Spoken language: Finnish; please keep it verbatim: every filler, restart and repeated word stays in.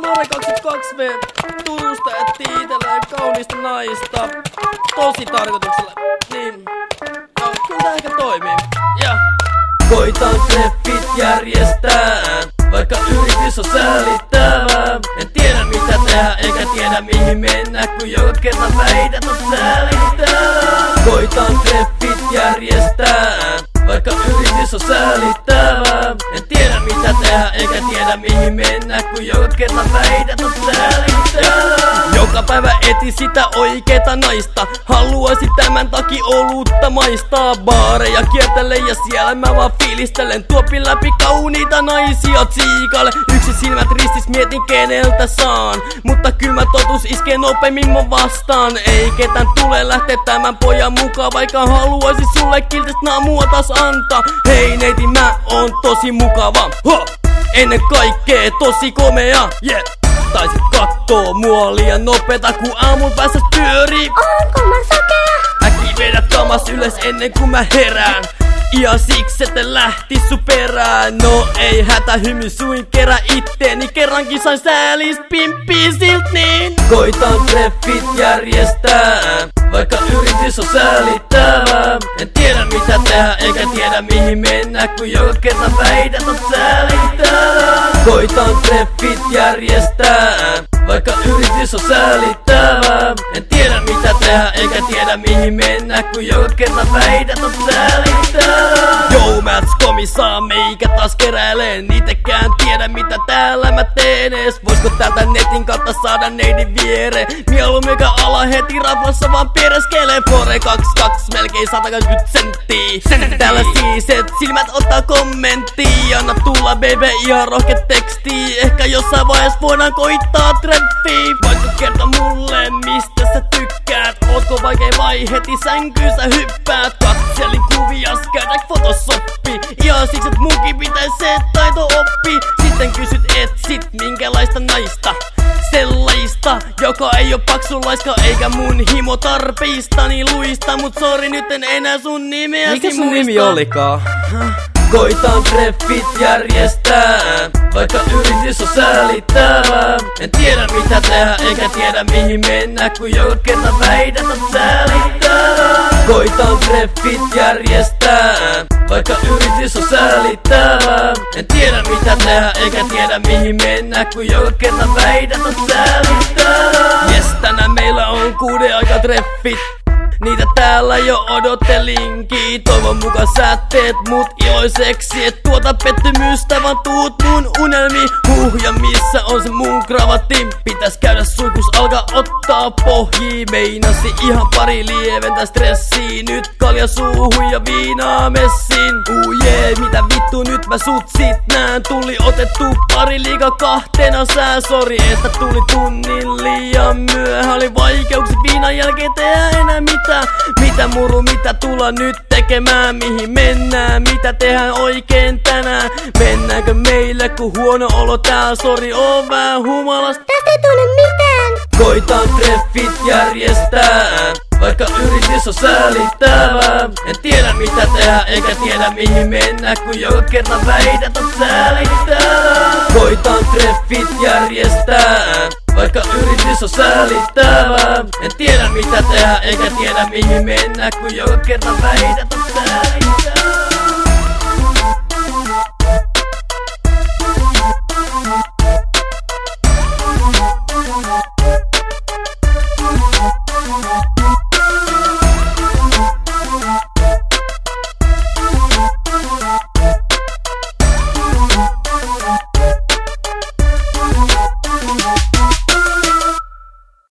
Vuonna kaksikymmentäkaksi me tunnustettiin itselleen kaunista naista. Tosi tarkoituksella. Niin. No, kyllä tää ehkä toimii. Ja. Koitan treffit järjestää, vaikka yritys on säälittävää. En tiedä mitä tehdä, eikä tiedä mihin mennä, kun joka kerta väität on säälittävää. Koitan treffit järjestää, vaikka yritys on säälittävää. En tiedä mitä tehdä, eikä tiedä mihin mennä, kun joka kerta väität on säälittävää. Joka päivä eti sitä oikeeta naista, haluaisin tämän takia olutta maistaa. Baareja kiertelen ja siellä mä vaan fiilistelen, tuopin läpi kauniita naisia tsiikalle. Yksi silmät ristis mietin keneltä saan, mutta kylmä totuus iskee nopeammin mun vastaan. Ei ketään tule lähteä tämän pojan mukaan, vaikka haluaisin sulle kiltistä naamua taas antaa. Hei neiti, mä oon tosi mukava, ho! Ennen kaikkea tosi komea, yeah! Taisit kattoo mua liian nopeeta, kun aamun päässä pyörii. Onko mä sokea? Äkki vedät kamas ylös ennen kuin mä herään. Ihan siksi, että lähtis sun perään. No ei hätä, hymy suin kerä itteeni. Kerrankin sain säälistä pimppiä silt niin. Koitan treffit järjestää, vaikka yritys on säälittävää. En tiedä mitä tehdä, eikä tiedä mihin mennä, kun joka kerta väität on säälittävää. Koitan treffit järjestää, vaikka yritys on säälittävää. En tiedä mitä tehdä, eikä tiedä mihin mennä, kun joka kerta väität on säälittävää. Yo, Mats komissaa, meikä taas keräilee. Niitekään tiedä mitä täällä mä teen ees. Voisko täältä netin kautta saada neidin viere? Mieluummin ala heti raflassa vaan piereskelee. Fore kaksikymmentäkaksi, melkein sata kaksikymmentä senttiä. Täällä siis et silmät ottaa kommenttia. Anna tulla baby ihan rohke tekstii. Ehkä jossain vaiheessa voidaan koittaa treffiä. Voitko kertoa mulle mistä sä tykkäät? Ootko vaikea vai heti sänkyyn sä hyppäät? Katselin kuvias, käytä Photosoppi. Ihan siksi et munkin pitäis se taito oppi. Sitten kysyt etsit minkälaista naista, sellaista, joka ei oo paksulaiska eikä mun himo tarpeistani luista. Mut sori nyt en enää sun nimeäsi Mikä sun muista. nimi olikaan? Koitan treffit järjestää, vaikka yritys on säälittävää. En tiedä mitä tehdä, eikä tiedä mihin mennä, kun joka kerta väität on säälittävää. Koitan treffit järjestää, vaikka yritys on säälittävää. En tiedä mitä tehdä, eikä tiedä mihin mennä, kun joka kerta väität on säälittävää. Jes, tänään meillä on kuuden aika treffit. Niitä täällä jo odottelinkin. Toivon mukaan sä teet mut iloiseksi, et tuota pettymystä vaan tuut mun unelmiin. Huh, ja missä on se mun kravatti? Pitäis käydä suikus alkaa ottaa pohjii. Meinasi ihan pari lieventä stressiä. Nyt kalja suuhun ja viinaa messiin. Uu uh, jee, yeah, mitä vittu nyt mä sut sit näen. Tuli otettu pari liiga kahtena sää. Sori että tuli tunnin liian myöhä. Oli vaikeuksia viinan jälkeen tehdä enää mitään. Mitä muru, mitä tulla nyt tekemään? Mihin mennään, mitä tehdään oikein tänään? Mennäänkö meille kun huono olo tää? Sori oon vähän humalasta, Tästä ei tule mitään. Koitan treffit järjestää, vaikka yritys on säälittävää. En tiedä mitä tehdä, eikä tiedä mihin mennä, kun joka kerta väität on säälittävää. Koitan treffit järjestää, vaikka yritys on säälittävää. En tiedä mitä tehdä, eikä tiedä mihin mennä, kun joka kerta väität on säälittävää.